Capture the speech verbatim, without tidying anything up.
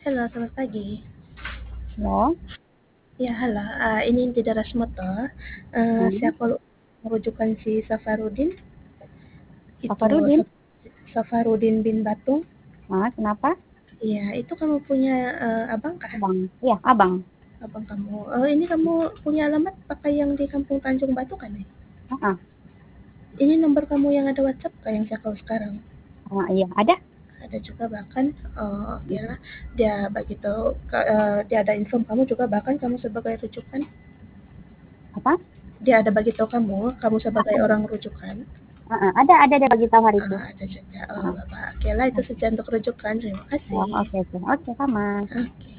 Halo, selamat pagi. Halo, Ya, halo. Ah, ini di Daras Motor. Eh, hmm, siapa lu merujukan si Safarudin? Itu Safarudin. Saf- Safarudin bin Batung. Ah, kenapa? Iya, itu kamu punya eh, abang kah? Abang. Iya, abang. Abang kamu. Oh, ini kamu punya alamat pakai yang di Kampung Tanjung Batu kan ya? Ah, ah, Ini nomor kamu yang ada WhatsApp kah yang saya call sekarang? ah, iya, ada. Ada juga bahkan oh, oke lah dia begitu ke- eh, dia ada info kamu juga bahkan kamu sebagai rujukan Apa? dia ada bagi tahu kamu kamu Ah, sebagai ada. orang rujukan. Ah, ah, ada, ada, ada bagi tahu hari itu. Ah, ada juga. Oh, Ah, Bapak. Oke lah, itu oke. saja untuk rujukan. Terima Oh, kasih. oke, oke, oke, sama. Oke.